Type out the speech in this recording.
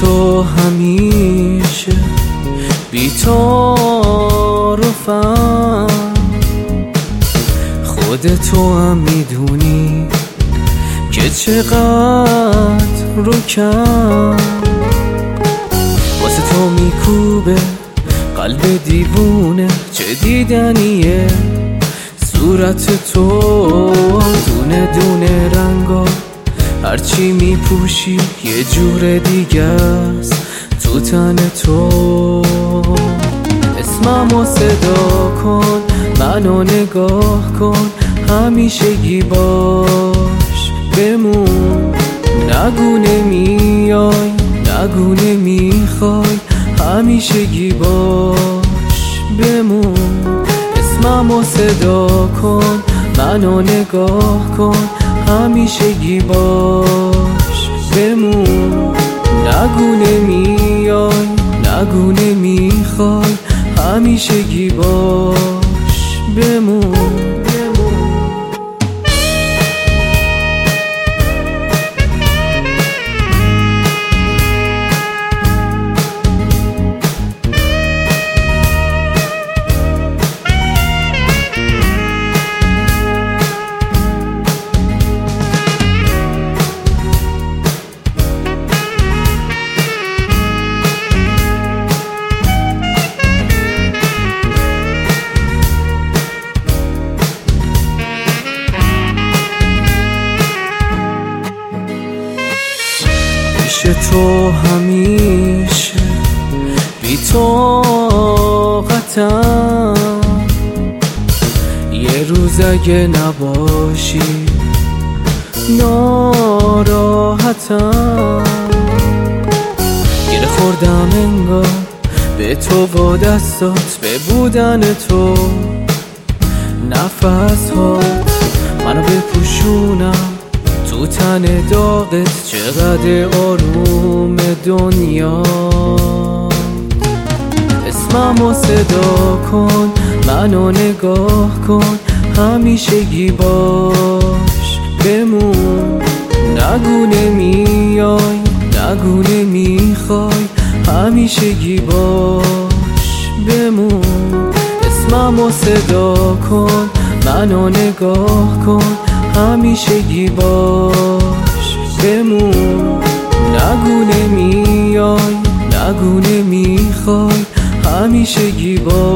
تو همیشه بی‌تعارفم، خودتو هم میدونی که چقدر رو کم واسه تو میکوبه قلب دیوونه. چه دیدنیه صورت تو، دونه دونه رنگا، هرچی میپوشی یه جور دیگه است تو تن تو. اسممو صدا کن، منو نگاه کن، همیشگی باش بمون. نگو نمیای، نگو نمیخوای، همیشگی باش بمون. اسممو صدا کن، منو نگاه کن، همیشگی باش بمون. نگو نمیای، نگو نمیخوای، همیشگی باش بمون. تو همیشه بی‌طاقتم، یه روز اگه نباشی ناراحتم. گره خوردم انگار به تو با دستات، به بودن تو نفس هات منو بپوشونم تو تن داغت. چقدر آروم دنیا. اسممو صدا کن، منو نگاه کن، همیشگی باش بمون. نگو نمیای، نگو نمیخوای، همیشگی باش بمون. اسممو صدا کن، منو نگاه کن، همیشگی باش بمون. نگو نمیای، نگو نمیخوای، همیشگی باش